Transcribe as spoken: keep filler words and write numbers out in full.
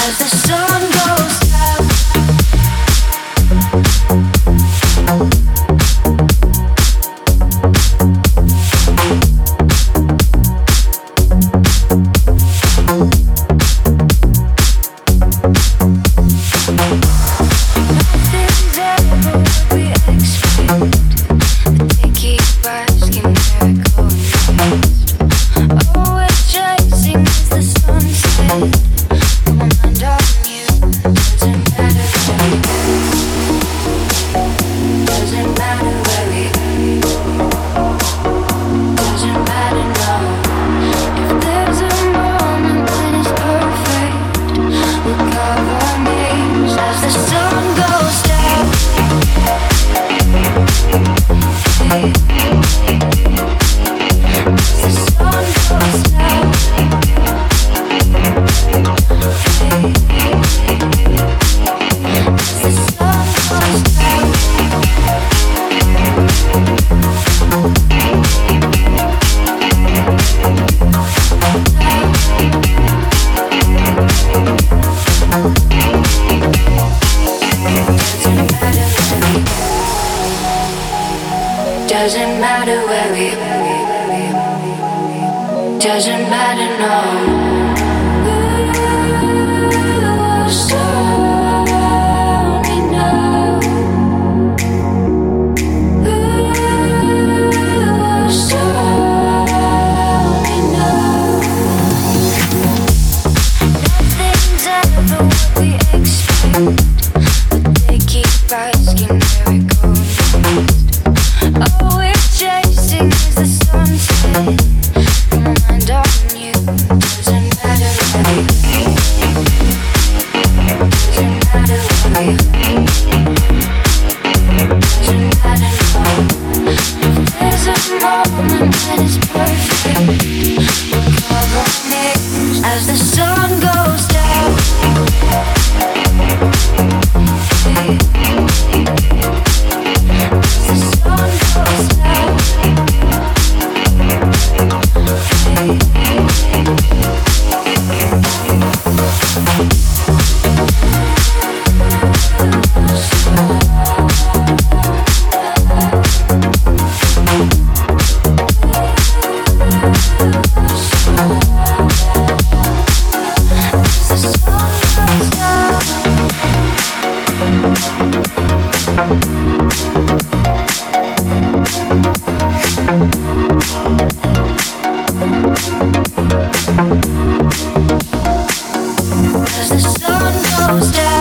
Doesn't matter where we doesn't matter, no. Ooh, so me now. Ooh, so me now. Nothing's ever what we expect, but they keep asking where it goes. All we're chasing is the sunset. My mind on you. Doesn't matter where we doesn't matter where we doesn't matter, no. There's a moment when it's perfect. We'll cover it as the sun goes down. Hey. As the sun goes down.